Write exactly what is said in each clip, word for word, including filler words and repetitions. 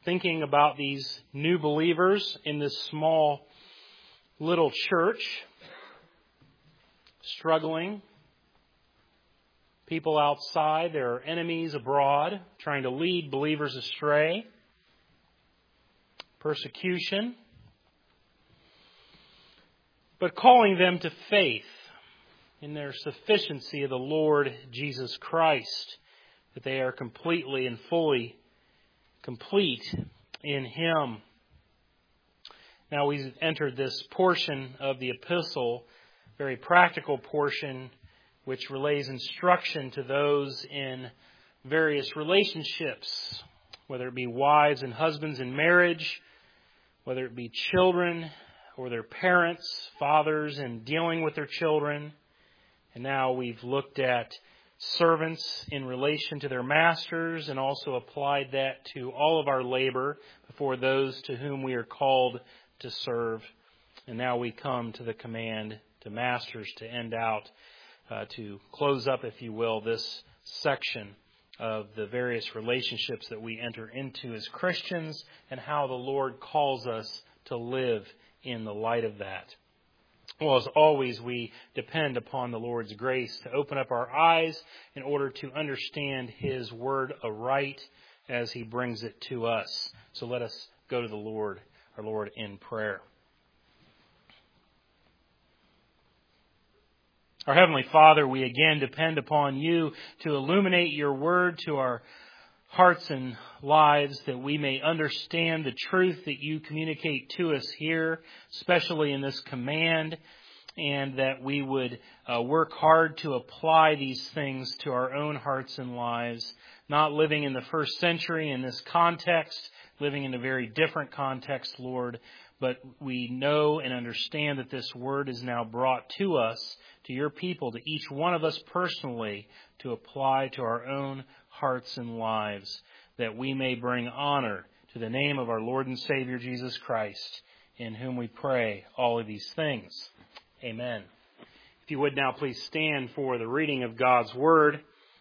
thinking about these new believers in this small little church, struggling. People outside, there are enemies abroad trying to lead believers astray. Persecution. But calling them to faith in their sufficiency of the Lord Jesus Christ, that they are completely and fully complete in Him. Now we've entered this portion of the epistle, very practical portion, which relays instruction to those in various relationships, whether it be wives and husbands in marriage, whether it be children or their parents, fathers, in dealing with their children. And now we've looked at servants in relation to their masters and also applied that to all of our labor before those to whom we are called to serve. And now we come to the command to masters to end out, uh, to close up, if you will, this section of the various relationships that we enter into as Christians and how the Lord calls us to live in the light of that. Well, as always, we depend upon the Lord's grace to open up our eyes in order to understand His Word aright as He brings it to us. So let us go to the Lord, our Lord, in prayer. Our Heavenly Father, we again depend upon You to illuminate Your Word to our hearts and lives, that we may understand the truth that You communicate to us here, especially in this command, and that we would uh, work hard to apply these things to our own hearts and lives, not living in the first century in this context, living in a very different context, Lord, but we know and understand that this Word is now brought to us, to Your people, to each one of us personally, to apply to our own hearts and lives, that we may bring honor to the name of our Lord and Savior Jesus Christ, in whom we pray all of these things. Amen. If you would now please stand for the reading of God's Word.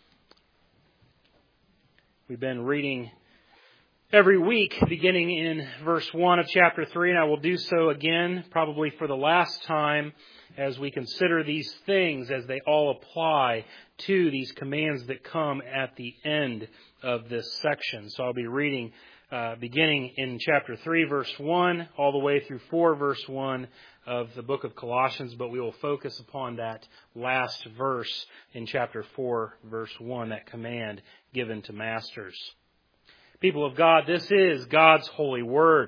We've been reading every week, beginning in verse one of chapter three, and I will do so again, probably for the last time, as we consider these things as they all apply to these commands that come at the end of this section. So I'll be reading uh, beginning in chapter three, verse one, all the way through four, verse one of the book of Colossians, but we will focus upon that last verse in chapter four, verse one, that command given to masters. People of God, this is God's holy word.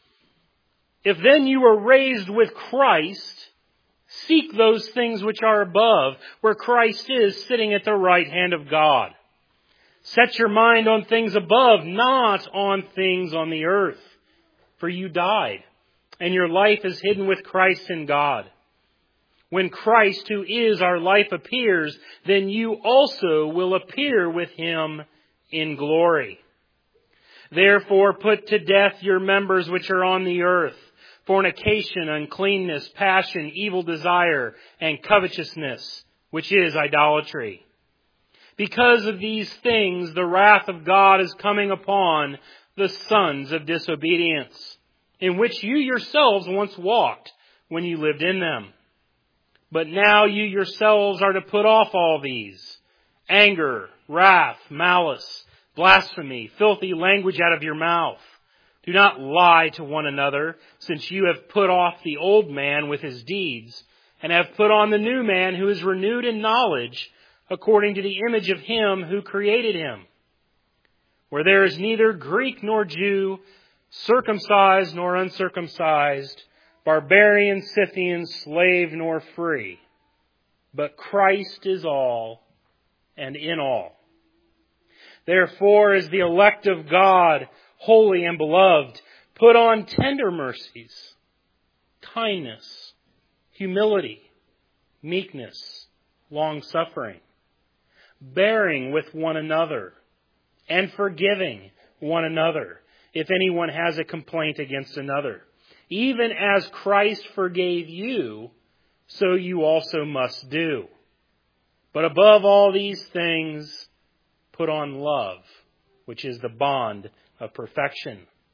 If then you were raised with Christ, seek those things which are above, where Christ is sitting at the right hand of God. Set your mind on things above, not on things on the earth. For you died, and your life is hidden with Christ in God. When Christ, who is our life, appears, then you also will appear with Him in glory. Therefore put to death your members which are on the earth, fornication, uncleanness, passion, evil desire, and covetousness, which is idolatry. Because of these things, the wrath of God is coming upon the sons of disobedience, in which you yourselves once walked when you lived in them. But now you yourselves are to put off all these: anger, wrath, malice, blasphemy, filthy language out of your mouth. Do not lie to one another, since you have put off the old man with his deeds, and have put on the new man, who is renewed in knowledge, according to the image of Him who created him. Where there is neither Greek nor Jew, circumcised nor uncircumcised, barbarian, Scythian, slave nor free, but Christ is all and in all. Therefore, as the elect of God, holy and beloved, put on tender mercies, kindness, humility, meekness, long-suffering, bearing with one another, and forgiving one another, if anyone has a complaint against another. Even as Christ forgave you, so you also must do. But above all these things, put on love, which is the bond of perfection.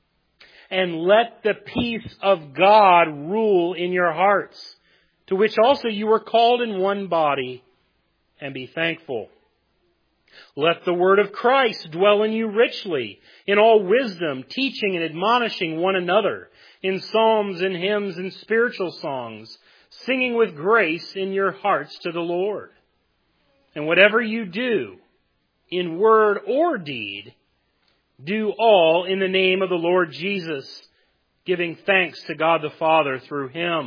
and let the peace of God rule in your hearts, to which also you were called in one body, and be thankful. Let the word of Christ dwell in you richly, in all wisdom, teaching and admonishing one another, in psalms and hymns and spiritual songs, singing with grace in your hearts to the Lord. And whatever you do, in word or deed, do all in the name of the Lord Jesus, giving thanks to God the Father through Him.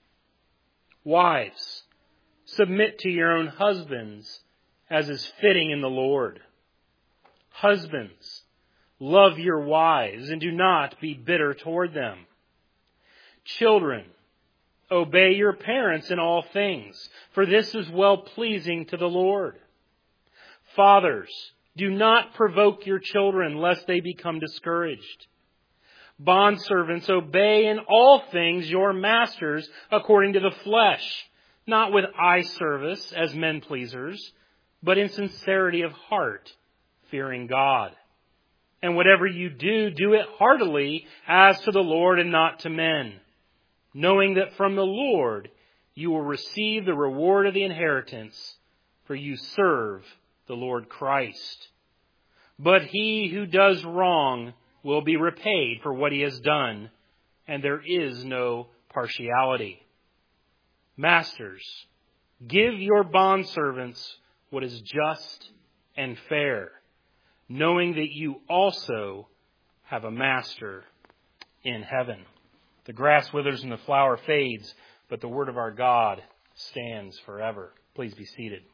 Wives, submit to your own husbands as is fitting in the Lord. Husbands, love your wives and do not be bitter toward them. Children, obey your parents in all things, for this is well-pleasing to the Lord. Fathers, do not provoke your children, lest they become discouraged. Bondservants, obey in all things your masters according to the flesh, not with eye service as men pleasers, but in sincerity of heart, fearing God. And whatever you do, do it heartily as to the Lord and not to men, knowing that from the Lord you will receive the reward of the inheritance, for you serve the Lord Christ. But he who does wrong will be repaid for what he has done, and there is no partiality. Masters, give your bondservants what is just and fair, knowing that you also have a master in heaven. The grass withers and the flower fades, but the word of our God stands forever. Please be seated.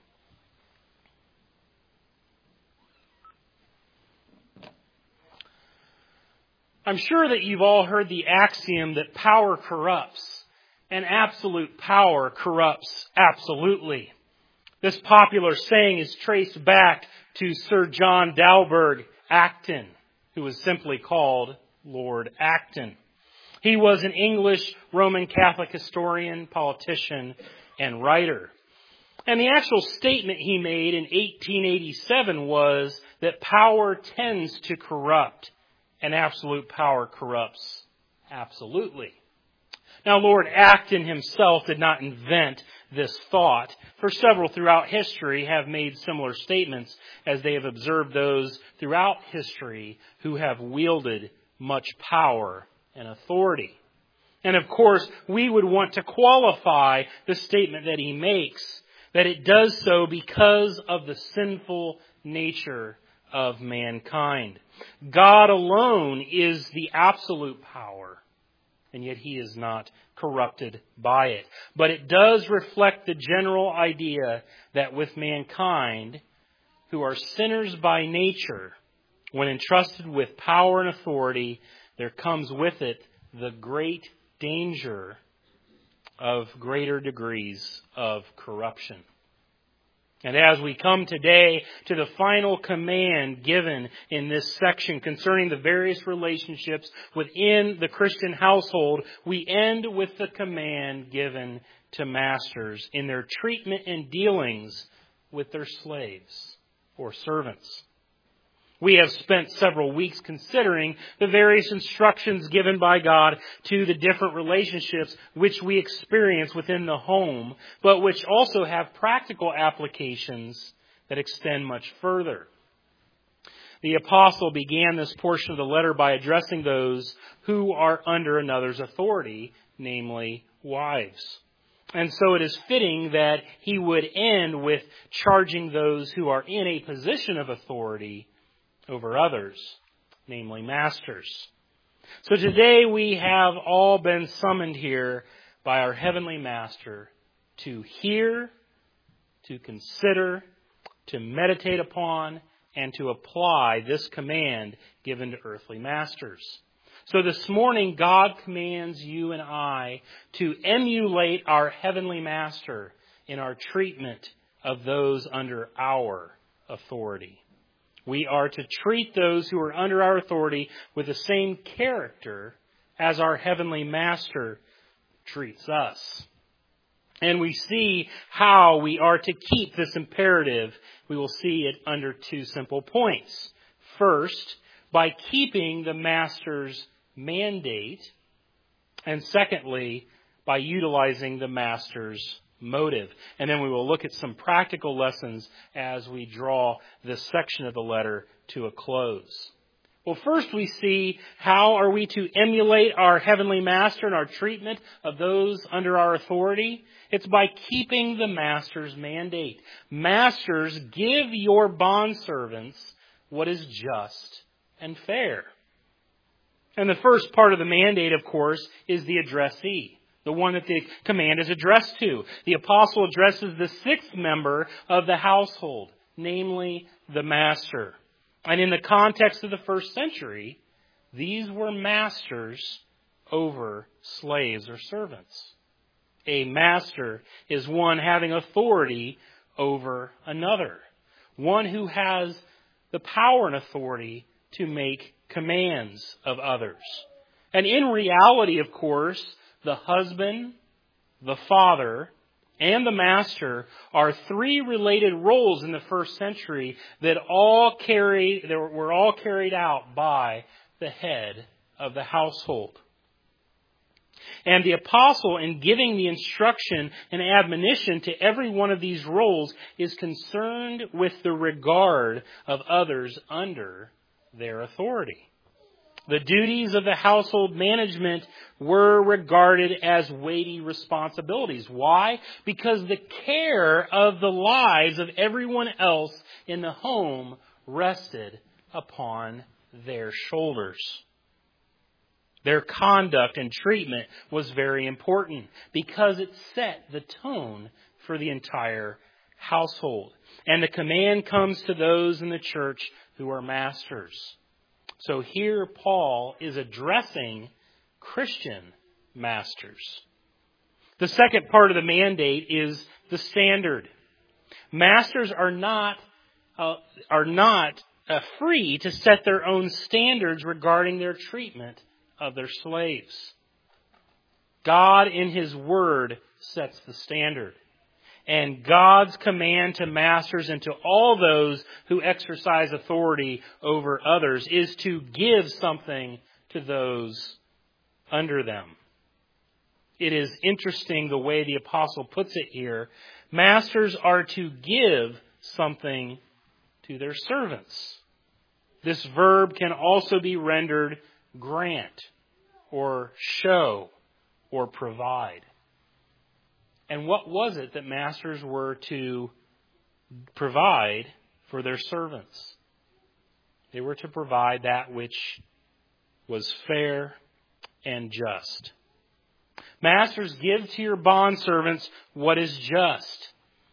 I'm sure that you've all heard the axiom that power corrupts, and absolute power corrupts absolutely. This popular saying is traced back to Sir John Dalberg Acton, who was simply called Lord Acton. He was an English Roman Catholic historian, politician, and writer. And the actual statement he made in eighteen eighty-seven was that power tends to corrupt, and absolute power corrupts absolutely. Now, Lord Acton himself did not invent this thought, for several throughout history have made similar statements as they have observed those throughout history who have wielded much power and authority. And of course, we would want to qualify the statement that he makes, that it does so because of the sinful nature of mankind. God alone is the absolute power, and yet He is not corrupted by it. But it does reflect the general idea that with mankind, who are sinners by nature, when entrusted with power and authority, there comes with it the great danger of greater degrees of corruption. And as we come today to the final command given in this section concerning the various relationships within the Christian household, we end with the command given to masters in their treatment and dealings with their slaves or servants. We have spent several weeks considering the various instructions given by God to the different relationships which we experience within the home, but which also have practical applications that extend much further. The apostle began this portion of the letter by addressing those who are under another's authority, namely wives. And so it is fitting that he would end with charging those who are in a position of authority over others, namely masters. So today we have all been summoned here by our Heavenly Master to hear, to consider, to meditate upon, and to apply this command given to earthly masters. So this morning, God commands you and I to emulate our Heavenly Master in our treatment of those under our authority. We are to treat those who are under our authority with the same character as our Heavenly Master treats us. And we see how we are to keep this imperative. We will see it under two simple points. First, by keeping the Master's mandate. And secondly, by utilizing the master's motive. And then we will look at some practical lessons as we draw this section of the letter to a close. Well, first we see how are we to emulate our heavenly master in our treatment of those under our authority. It's by keeping the master's mandate. Masters, give your bondservants what is just and fair. And the first part of the mandate, of course, is the addressee, the one that the command is addressed to. The apostle addresses the sixth member of the household, namely the master. And in the context of the first century, these were masters over slaves or servants. A master is one having authority over another, one who has the power and authority to make commands of others. And in reality, of course, the husband, the father, and the master are three related roles in the first century that all carry, that were all carried out by the head of the household. And the apostle, in giving the instruction and admonition to every one of these roles, is concerned with the regard of others under their authority. The duties of the household management were regarded as weighty responsibilities. Why? Because the care of the lives of everyone else in the home rested upon their shoulders. Their conduct and treatment was very important because it set the tone for the entire household. And the command comes to those in the church who are masters. So here Paul is addressing Christian masters. The second part of the mandate is the standard. Masters are not uh, are not uh, free to set their own standards regarding their treatment of their slaves. God in His Word sets the standard. And God's command to masters and to all those who exercise authority over others is to give something to those under them. It is interesting the way the apostle puts it here. Masters are to give something to their servants. This verb can also be rendered grant or show or provide. And what was it that masters were to provide for their servants? They were to provide that which was fair and just. Masters, give to your bondservants what is just.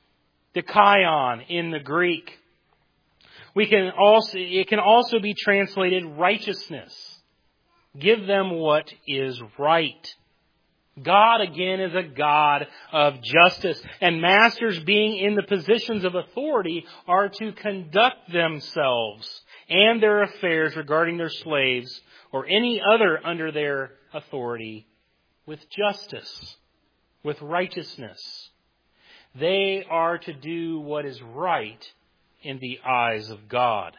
Dikaion in the Greek. We can also, it can also be translated righteousness. Give them what is right. God, again, is a God of justice. And masters, being in the positions of authority, are to conduct themselves and their affairs regarding their slaves or any other under their authority with justice, with righteousness. They are to do what is right in the eyes of God.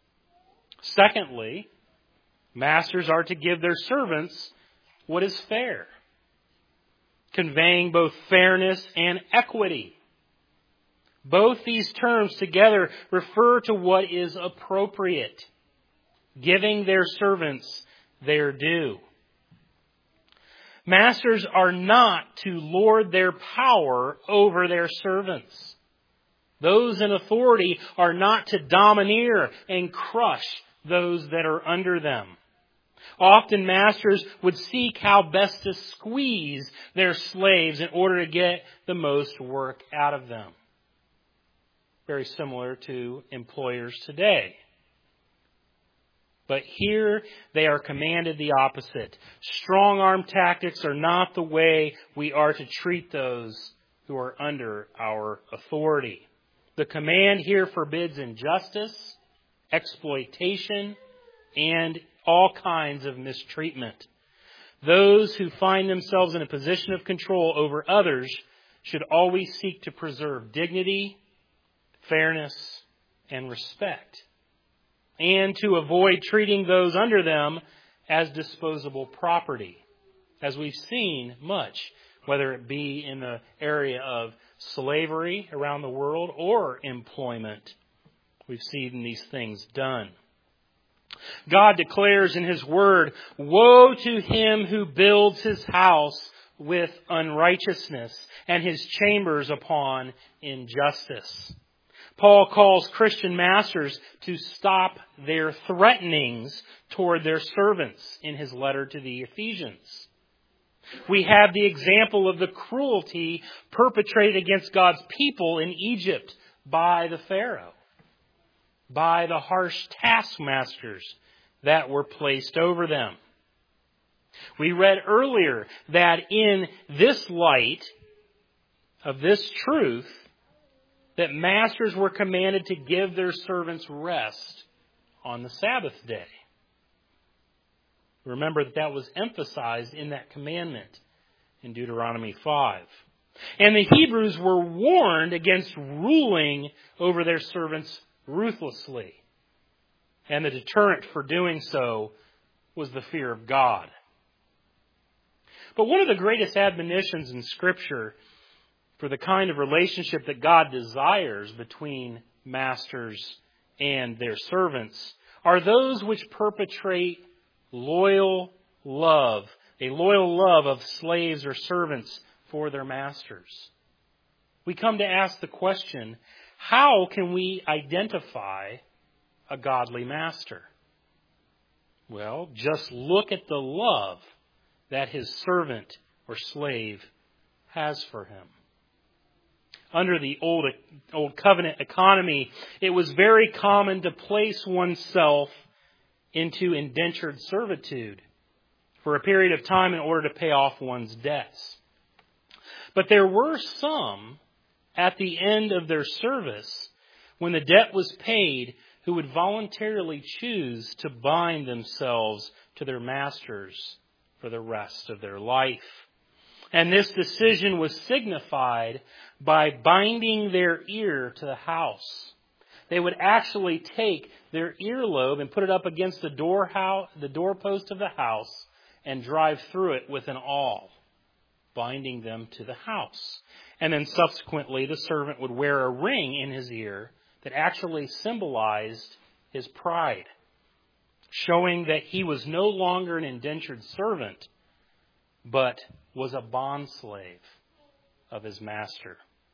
Secondly, masters are to give their servants what is fair, conveying both fairness and equity. Both these terms together refer to what is appropriate, giving their servants their due. Masters are not to lord their power over their servants. Those in authority are not to domineer and crush those that are under them. Often masters would seek how best to squeeze their slaves in order to get the most work out of them. Very similar to employers today. But here they are commanded the opposite. Strong-arm tactics are not the way we are to treat those who are under our authority. The command here forbids injustice, exploitation, and all kinds of mistreatment. Those who find themselves in a position of control over others should always seek to preserve dignity, fairness, and respect, and to avoid treating those under them as disposable property, as we've seen much, whether it be in the area of slavery around the world or employment. We've seen these things done. God declares in His Word, "Woe to him who builds his house with unrighteousness and his chambers upon injustice." Paul calls Christian masters to stop their threatenings toward their servants in his letter to the Ephesians. We have the example of the cruelty perpetrated against God's people in Egypt by the Pharaoh, by the harsh taskmasters that were placed over them. We read earlier that in this light of this truth, that masters were commanded to give their servants rest on the Sabbath day. Remember that that was emphasized in that commandment in Deuteronomy five. And the Hebrews were warned against ruling over their servants ruthlessly. And the deterrent for doing so was the fear of God. But one of the greatest admonitions in Scripture for the kind of relationship that God desires between masters and their servants are those which perpetrate loyal love, a loyal love of slaves or servants for their masters. We come to ask the question, how can we identify a godly master? Well, just look at the love that his servant or slave has for him. Under the old, old covenant economy, it was very common to place oneself into indentured servitude for a period of time in order to pay off one's debts. But there were some at the end of their service, when the debt was paid, who would voluntarily choose to bind themselves to their masters for the rest of their life. And this decision was signified by binding their ear to the house. They would actually take their earlobe and put it up against the door house, the doorpost of the house and drive through it with an awl, binding them to the house. And then subsequently the servant would wear a ring in his ear that actually symbolized his pride, showing that he was no longer an indentured servant, but was a bondslave of his master.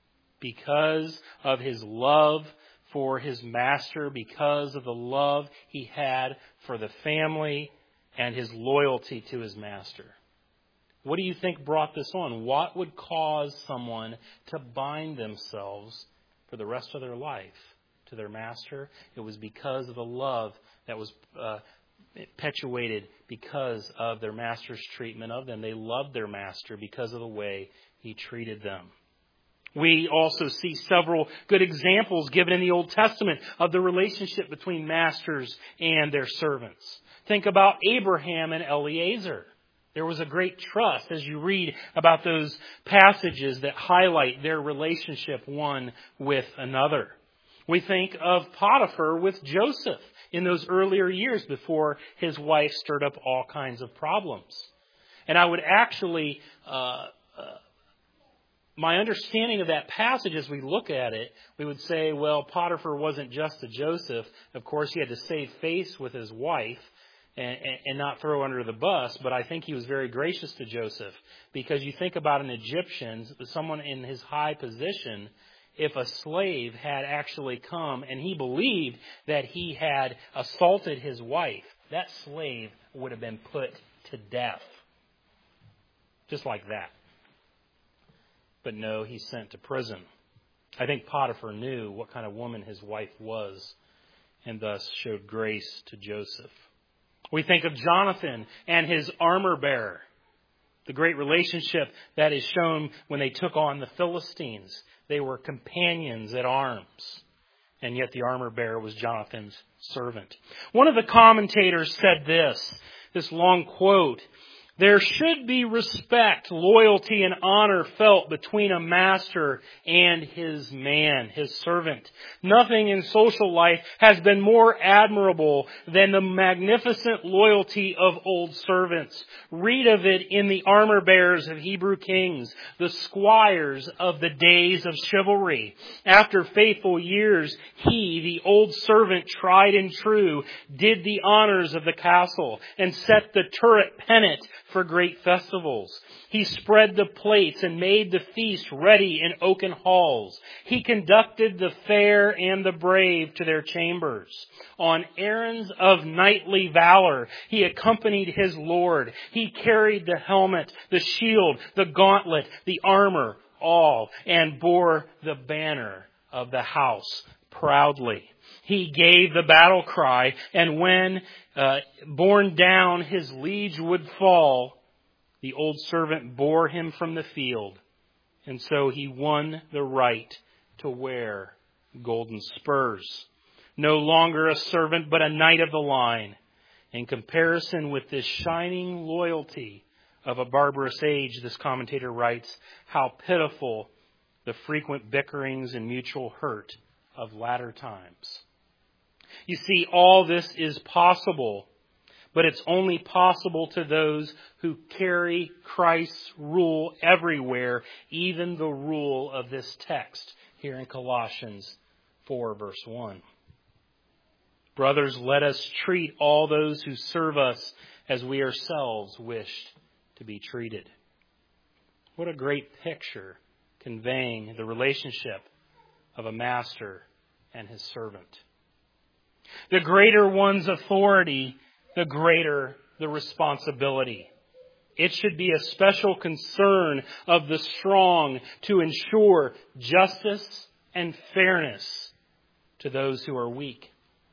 Because of his love for his master, because of the love he had for the family and his loyalty to his master. What do you think brought this on? What would cause someone to bind themselves for the rest of their life to their master? It was because of the love that was uh, perpetuated because of their master's treatment of them. They loved their master because of the way he treated them. We also see several good examples given in the Old Testament of the relationship between masters and their servants. Think about Abraham and Eliezer. There was a great trust as you read about those passages that highlight their relationship one with another. We think of Potiphar with Joseph in those earlier years before his wife stirred up all kinds of problems. And I would actually, uh, uh, my understanding of that passage as we look at it, we would say, well, Potiphar wasn't just to Joseph. Of course, he had to save face with his wife and, and not throw under the bus. But I think he was very gracious to Joseph, because you think about an Egyptian, someone in his high position, if a slave had actually come and he believed that he had assaulted his wife, that slave would have been put to death. Just like that. But no, he's sent to prison. I think Potiphar knew what kind of woman his wife was and thus showed grace to Joseph. We think of Jonathan and his armor bearer. The great relationship that is shown when they took on the Philistines. They were companions at arms. And yet the armor bearer was Jonathan's servant. One of the commentators said this, this long quote. There should be respect, loyalty, and honor felt between a master and his man, his servant. Nothing in social life has been more admirable than the magnificent loyalty of old servants. Read of it in the armor bearers of Hebrew kings, the squires of the days of chivalry. After faithful years, he, the old servant, tried and true, did the honors of the castle and set the turret pennant for great festivals. He spread the plates and made the feast ready in oaken halls. He conducted the fair and the brave to their chambers. On errands of knightly valor, he accompanied his lord. He carried the helmet, the shield, the gauntlet, the armor, all, and bore the banner of the house proudly. He gave the battle cry, and when uh, borne down his liege would fall, the old servant bore him from the field, and so he won the right to wear golden spurs. No longer a servant, but a knight of the line. In comparison with this shining loyalty of a barbarous age, this commentator writes, how pitiful the frequent bickerings and mutual hurt of latter times. You see, all this is possible, but it's only possible to those who carry Christ's rule everywhere, even the rule of this text here in Colossians four, verse one. Brothers, let us treat all those who serve us as we ourselves wished to be treated. What a great picture conveying the relationship of a master and his servant. The greater one's authority, the greater the responsibility. It should be a special concern of the strong to ensure justice and fairness to those who are weak.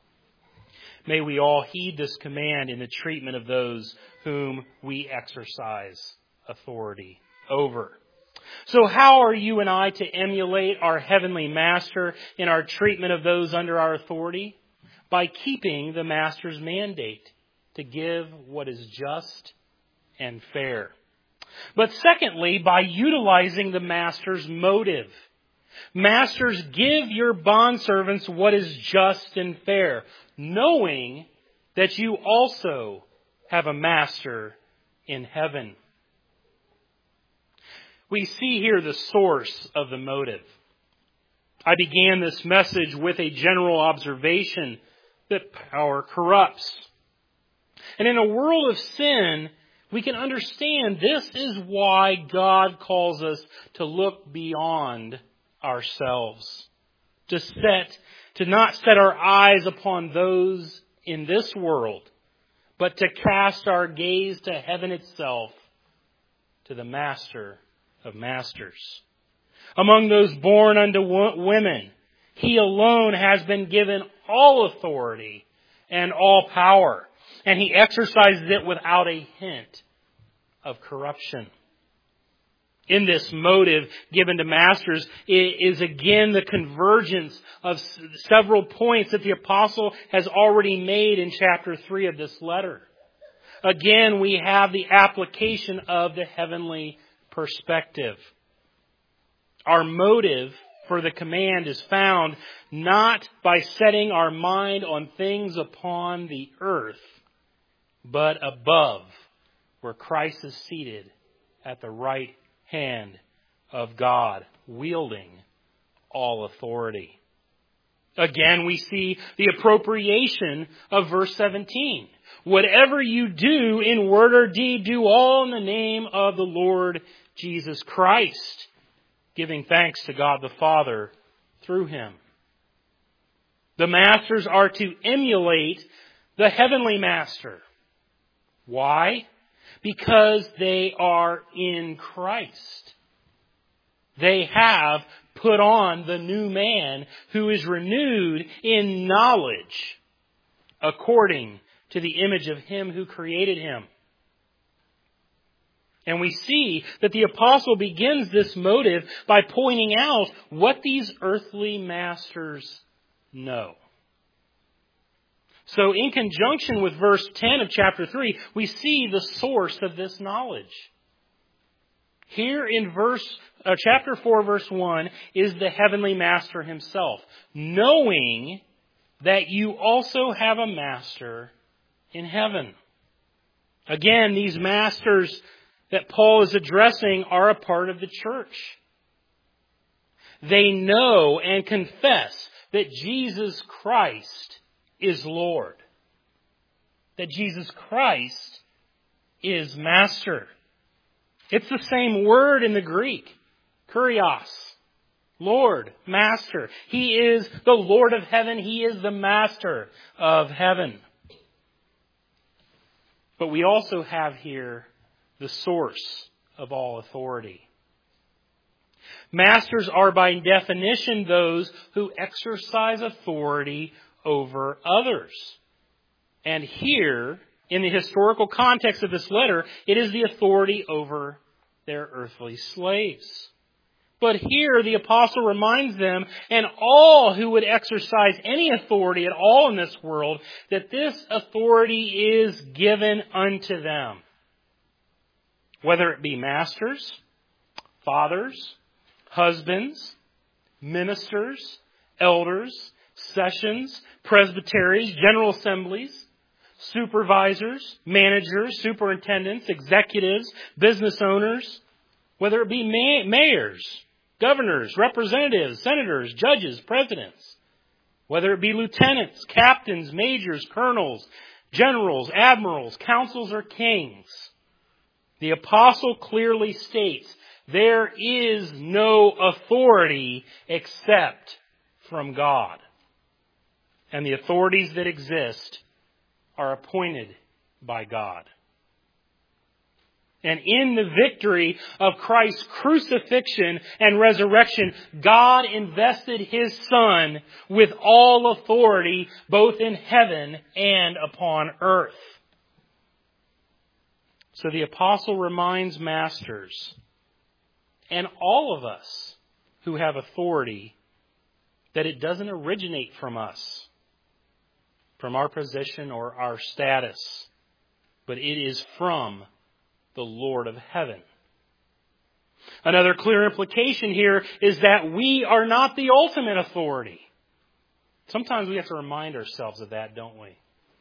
May we all heed this command in the treatment of those whom we exercise authority over. So how are you and I to emulate our Heavenly Master in our treatment of those under our authority? By keeping the Master's mandate to give what is just and fair. But secondly, by utilizing the Master's motive. Masters, give your bondservants what is just and fair, knowing that you also have a Master in heaven. We see here the source of the motive. I began this message with a general observation that power corrupts. And in a world of sin, we can understand this is why God calls us to look beyond ourselves. To set, to not set our eyes upon those in this world, but to cast our gaze to heaven itself, to the Master of Masters. Among those born unto women, He alone has been given all authority and all power, and He exercises it without a hint of corruption. In this motive given to masters is again the convergence of several points that the apostle has already made in chapter three of this letter. Again, we have the application of the heavenly perspective. Our motive for the command is found not by setting our mind on things upon the earth, but above, where Christ is seated at the right hand of God, wielding all authority. Again, we see the appropriation of verse seventeen. Whatever you do in word or deed, do all in the name of the Lord Jesus Christ, giving thanks to God the Father through Him. The masters are to emulate the heavenly master. Why? Because they are in Christ. They have put on the new man who is renewed in knowledge according to the image of Him who created him. And we see that the apostle begins this motive by pointing out what these earthly masters know. So in conjunction with verse ten of chapter three, we see the source of this knowledge. Here in verse uh, chapter four, verse one, is the heavenly master himself, knowing that you also have a master in heaven. Again, these masters that Paul is addressing are a part of the church. They know and confess that Jesus Christ is Lord. That Jesus Christ is Master. It's the same word in the Greek. Kurios. Lord, Master. He is the Lord of heaven. He is the Master of heaven. But we also have here the source of all authority. Masters are by definition those who exercise authority over others. And here, in the historical context of this letter, it is the authority over their earthly slaves. But here the apostle reminds them, and all who would exercise any authority at all in this world, that this authority is given unto them. Whether it be masters, fathers, husbands, ministers, elders, sessions, presbyteries, general assemblies, supervisors, managers, superintendents, executives, business owners, whether it be may- mayors, governors, representatives, senators, judges, presidents, whether it be lieutenants, captains, majors, colonels, generals, admirals, consuls, or kings. The apostle clearly states there is no authority except from God. And the authorities that exist are appointed by God. And in the victory of Christ's crucifixion and resurrection, God invested His Son with all authority, both in heaven and upon earth. So the apostle reminds masters, and all of us who have authority, that it doesn't originate from us, from our position or our status, but it is from the Lord of heaven. Another clear implication here is that we are not the ultimate authority. Sometimes we have to remind ourselves of that, don't we?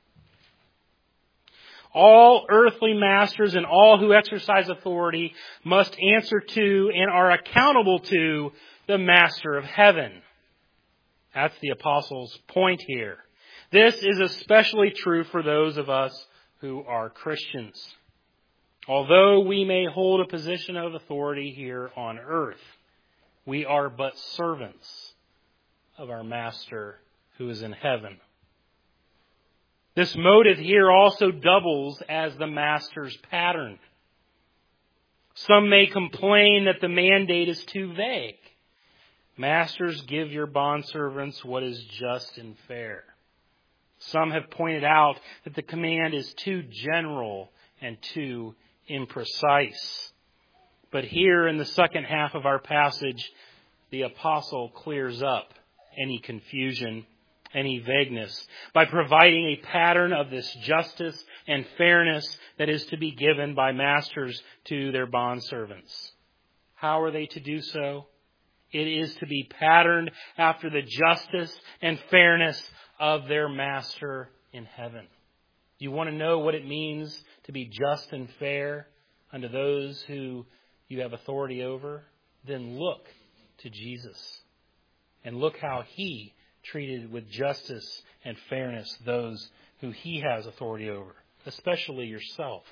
All earthly masters and all who exercise authority must answer to and are accountable to the Master of heaven. That's the apostle's point here. This is especially true for those of us who are Christians. Although we may hold a position of authority here on earth, we are but servants of our Master who is in heaven. This motive here also doubles as the Master's pattern. Some may complain that the mandate is too vague. Masters, give your bondservants what is just and fair. Some have pointed out that the command is too general and too imprecise. But here in the second half of our passage, the apostle clears up any confusion, any vagueness, by providing a pattern of this justice and fairness that is to be given by masters to their bondservants. How are they to do so? It is to be patterned after the justice and fairness of their Master in heaven. Do you want to know what it means to be just and fair unto those who you have authority over? Then look to Jesus. And look how He treated with justice and fairness those who He has authority over, especially yourself.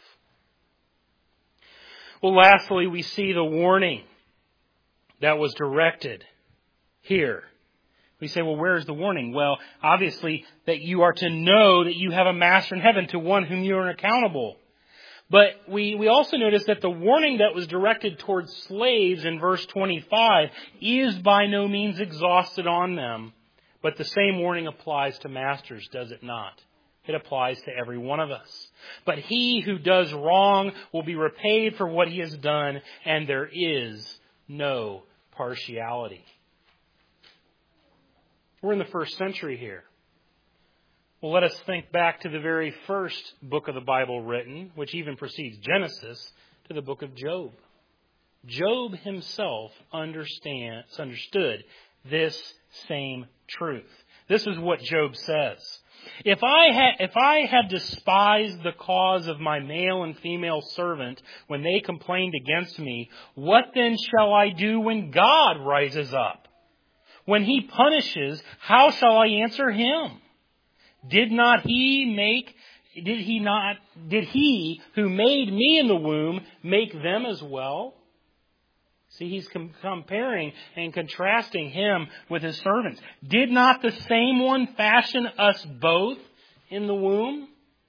Well, lastly, we see the warning that was directed here. We say, well, where is the warning? Well, obviously, that you are to know that you have a Master in heaven, to one whom you are accountable. But we, we also notice that the warning that was directed towards slaves in verse twenty-five is by no means exhausted on them. But the same warning applies to masters, does it not? It applies to every one of us. But he who does wrong will be repaid for what he has done, and there is no partiality. We're in the first century here. Well, let us think back to the very first book of the Bible written, which even precedes Genesis, to the book of Job. Job himself understands, understood this same truth. This is what Job says. If I had, if I had despised the cause of my male and female servant when they complained against me, what then shall I do when God rises up? When he punishes, how shall I answer him? Did not he make, did he not, did he who made me in the womb make them as well? See, he's com- comparing and contrasting him with his servants. Did not the same one fashion us both in the womb?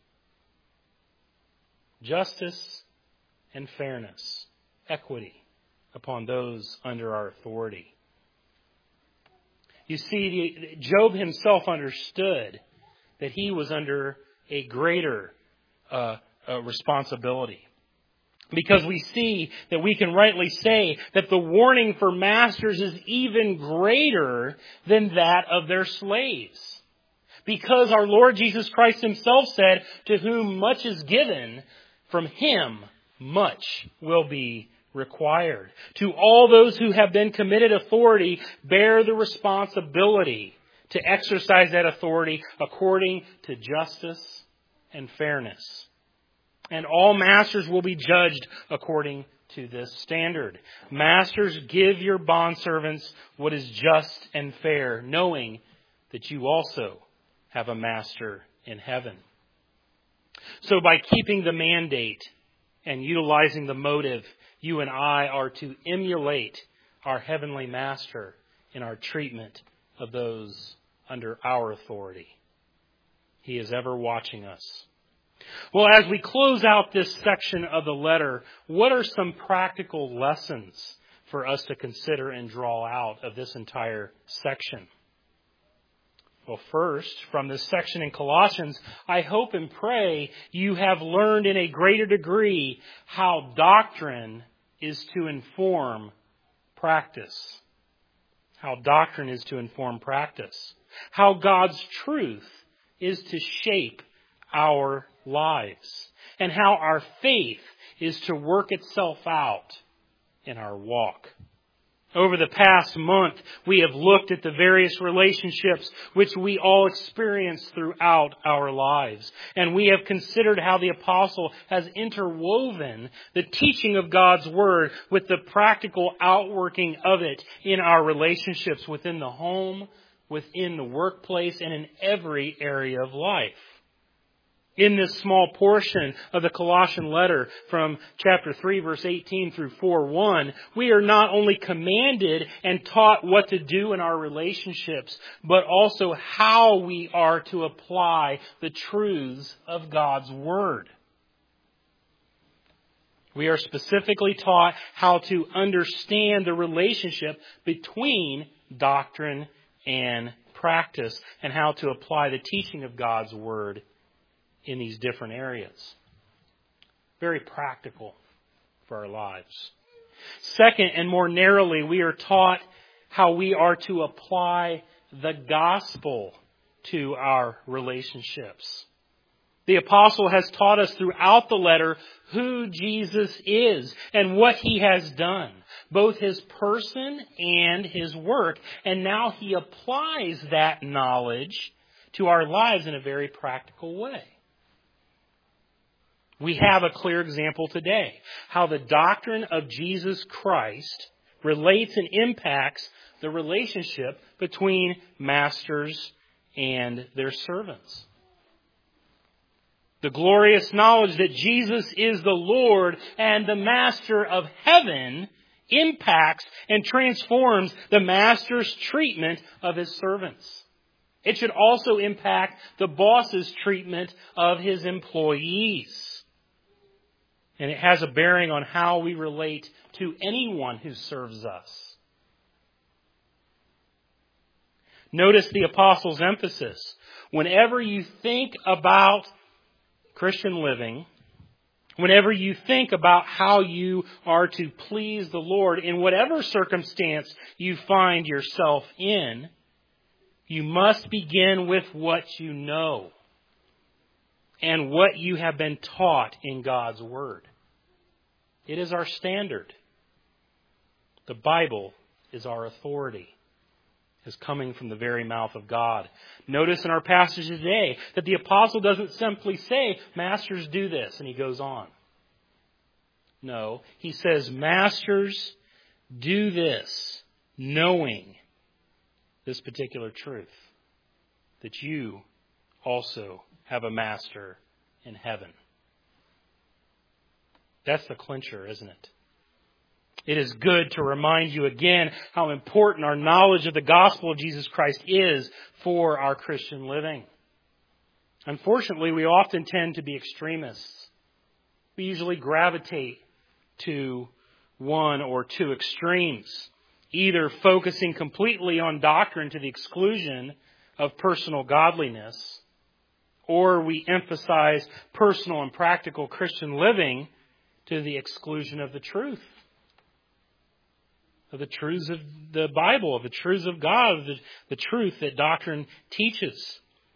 Justice and fairness, equity upon those under our authority. You see, Job himself understood that he was under a greater uh, uh, responsibility. Because we see that we can rightly say that the warning for masters is even greater than that of their slaves. Because our Lord Jesus Christ himself said, to whom much is given, from him much will be required. To all those who have been committed authority, bear the responsibility to exercise that authority according to justice and fairness. And all masters will be judged according to this standard. Masters, give your bondservants what is just and fair, knowing that you also have a master in heaven. So by keeping the mandate and utilizing the motive, you and I are to emulate our heavenly master in our treatment of those under our authority. He is ever watching us. Well, as we close out this section of the letter, what are some practical lessons for us to consider and draw out of this entire section? Well, first, from this section in Colossians, I hope and pray you have learned in a greater degree how doctrine is to inform practice. How doctrine is to inform practice. How God's truth is to shape our lives, and how our faith is to work itself out in our walk. Over the past month, we have looked at the various relationships which we all experience throughout our lives. And we have considered how the apostle has interwoven the teaching of God's Word with the practical outworking of it in our relationships within the home, within the workplace, and in every area of life. In this small portion of the Colossian letter from chapter three, verse eighteen through four one, we are not only commanded and taught what to do in our relationships, but also how we are to apply the truths of God's Word. We are specifically taught how to understand the relationship between doctrine and practice, and how to apply the teaching of God's Word in these different areas. Very practical for our lives. Second, and more narrowly, we are taught how we are to apply the gospel to our relationships. The apostle has taught us throughout the letter who Jesus is and what he has done, both his person and his work. And now he applies that knowledge to our lives in a very practical way. We have a clear example today, how the doctrine of Jesus Christ relates and impacts the relationship between masters and their servants. The glorious knowledge that Jesus is the Lord and the Master of heaven impacts and transforms the Master's treatment of his servants. It should also impact the boss's treatment of his employees. And it has a bearing on how we relate to anyone who serves us. Notice the apostle's emphasis. Whenever you think about Christian living, whenever you think about how you are to please the Lord in whatever circumstance you find yourself in, you must begin with what you know. and what you have been taught in God's Word. It is our standard. The Bible is our authority, is coming from the very mouth of God. Notice in our passage today that the apostle doesn't simply say, "Masters, do this," and he goes on. No, he says, "Masters, do this, knowing this particular truth, that you also have a master in heaven." That's the clincher, isn't it? It is good to remind you again how important our knowledge of the gospel of Jesus Christ is for our Christian living. Unfortunately, we often tend to be extremists. We usually gravitate to one or two extremes, either focusing completely on doctrine to the exclusion of personal godliness, or we emphasize personal and practical Christian living to the exclusion of the truth. Of the truths of the Bible, of the truths of God, of the, the truth that doctrine teaches.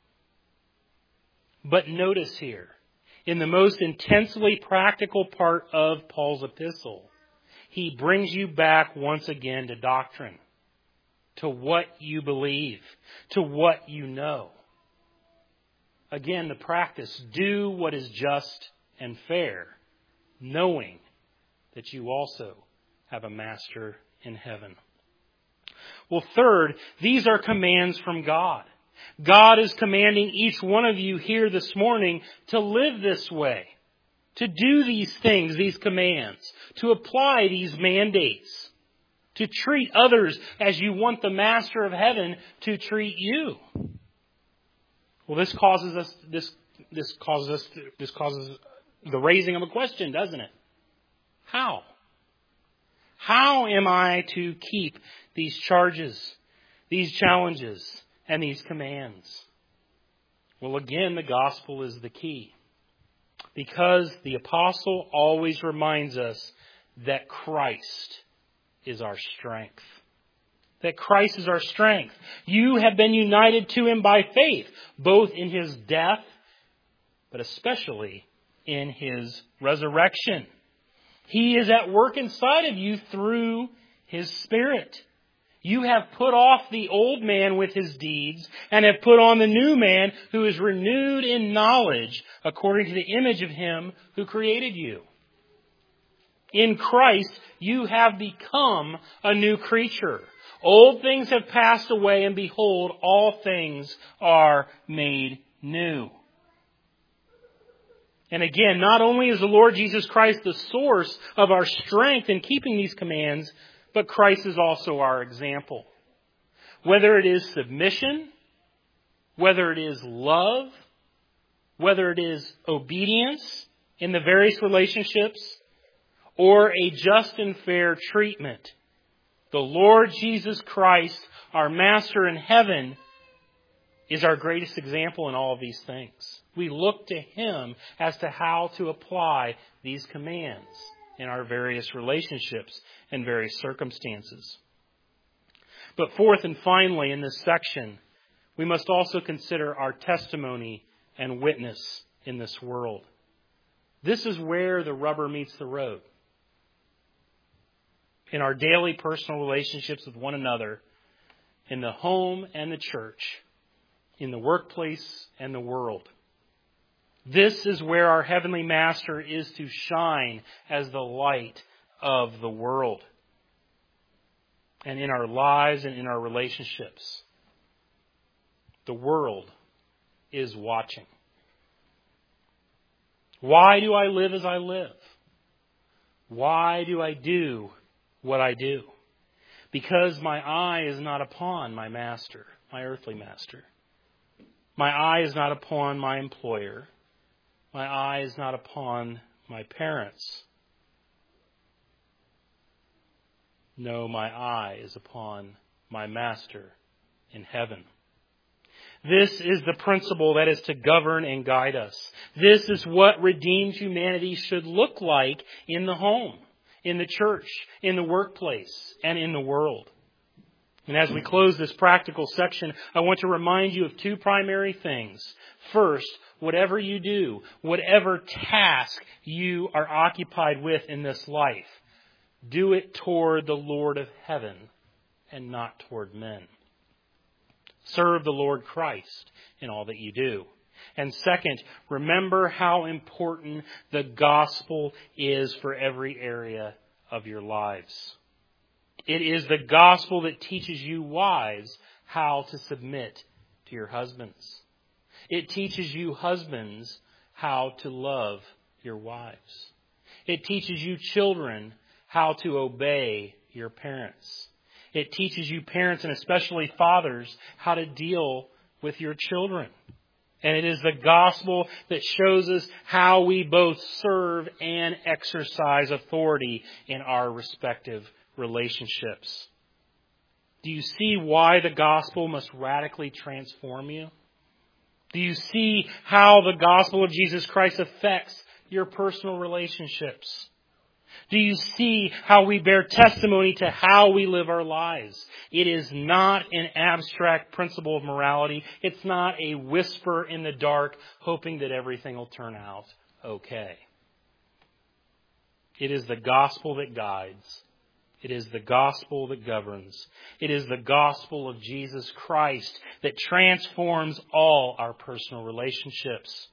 But notice here, in the most intensely practical part of Paul's epistle, he brings you back once again to doctrine, to what you believe, to what you know. Again, the practice, do what is just and fair, knowing that you also have a master in heaven. Well, third, these are commands from God. God is commanding each one of you here this morning to live this way, to do these things, these commands, to apply these mandates, to treat others as you want the master of heaven to treat you. Well, this causes us this this causes us this causes the raising of a question, doesn't it? How? How am I to keep these charges, these challenges, and these commands? Well, again, the gospel is the key. Because the apostle always reminds us that Christ is our strength. That Christ is our strength. You have been united to Him by faith, both in His death, but especially in His resurrection. He is at work inside of you through His Spirit. You have put off the old man with his deeds and have put on the new man who is renewed in knowledge according to the image of Him who created you. In Christ, you have become a new creature. Old things have passed away, and behold, all things are made new. And again, not only is the Lord Jesus Christ the source of our strength in keeping these commands, but Christ is also our example. Whether it is submission, whether it is love, whether it is obedience in the various relationships, or a just and fair treatment, the Lord Jesus Christ, our Master in heaven, is our greatest example in all of these things. We look to Him as to how to apply these commands in our various relationships and various circumstances. But fourth and finally, in this section, we must also consider our testimony and witness in this world. This is where the rubber meets the road. In our daily personal relationships with one another, in the home and the church, in the workplace and the world. This is where our Heavenly Master is to shine as the light of the world. And in our lives and in our relationships, the world is watching. Why do I live as I live? Why do I do what I do? Because my eye is not upon my master, my earthly master. My eye is not upon my employer. My eye is not upon my parents. No, my eye is upon my master in heaven. This is the principle that is to govern and guide us. This is what redeemed humanity should look like in the home, in the church, in the workplace, and in the world. And as we close this practical section, I want to remind you of two primary things. First, whatever you do, whatever task you are occupied with in this life, do it toward the Lord of heaven and not toward men. Serve the Lord Christ in all that you do. And second, remember how important the gospel is for every area of your lives. It is the gospel that teaches you wives how to submit to your husbands. It teaches you husbands how to love your wives. It teaches you children how to obey your parents. It teaches you parents, and especially fathers, how to deal with your children. And it is the gospel that shows us how we both serve and exercise authority in our respective relationships. Do you see why the gospel must radically transform you? Do you see how the gospel of Jesus Christ affects your personal relationships? Do you see how we bear testimony to how we live our lives? It is not an abstract principle of morality. It's not a whisper in the dark, hoping that everything will turn out okay. It is the gospel that guides. It is the gospel that governs. It is the gospel of Jesus Christ that transforms all our personal relationships.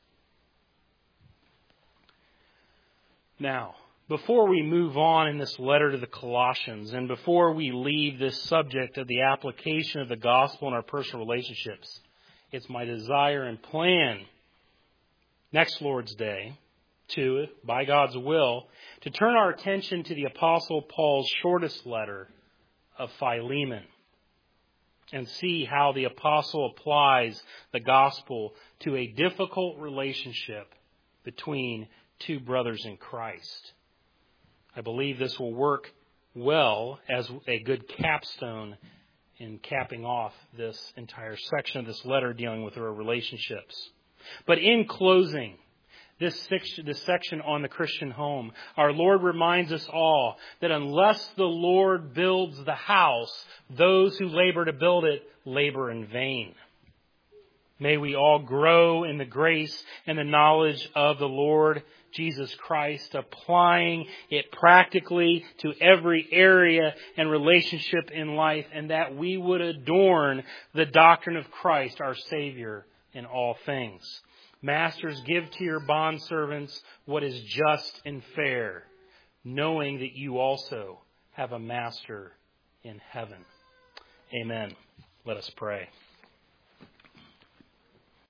Now, before we move on in this letter to the Colossians, and before we leave this subject of the application of the gospel in our personal relationships, it's my desire and plan next Lord's Day to, by God's will, to turn our attention to the Apostle Paul's shortest letter of Philemon and see how the Apostle applies the gospel to a difficult relationship between two brothers in Christ. I believe this will work well as a good capstone in capping off this entire section of this letter dealing with our relationships. But in closing, this section, this section on the Christian home, our Lord reminds us all that unless the Lord builds the house, those who labor to build it labor in vain. May we all grow in the grace and the knowledge of the Lord Jesus Christ, applying it practically to every area and relationship in life, and that we would adorn the doctrine of Christ, our Savior, in all things. Masters, give to your bondservants what is just and fair, knowing that you also have a master in heaven. Amen. Let us pray.